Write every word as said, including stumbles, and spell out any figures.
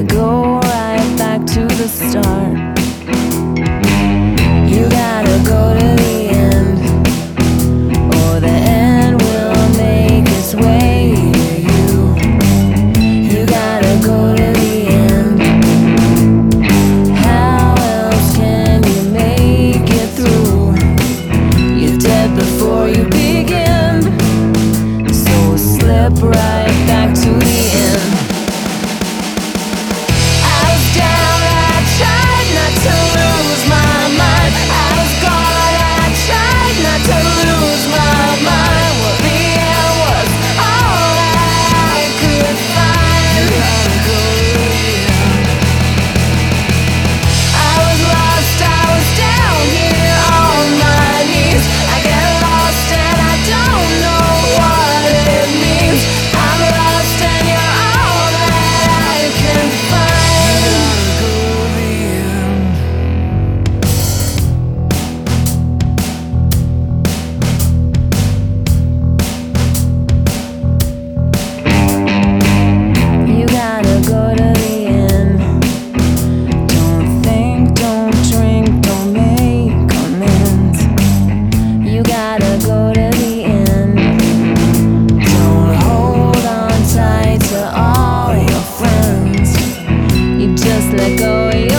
go right back to the start. You gotta go to the end, or the end will make its way to you. You gotta go to the end. How else can you make it through? You're dead before you begin, so slip right back to the end. I was down, I tried not to lose my mind. I was gone, I tried not to lose my mind. Well, the end was all I could find. You gotta go to the end. I was lost, I was down here on my knees. I get lost and I don't know what it means. I'm lost and you're all that I can find. You gotta go to the end. You gotta go to the end. Don't think, don't drink, don't make amends. You gotta go to the end. Don't hold on tight to all your friends. You just let go of your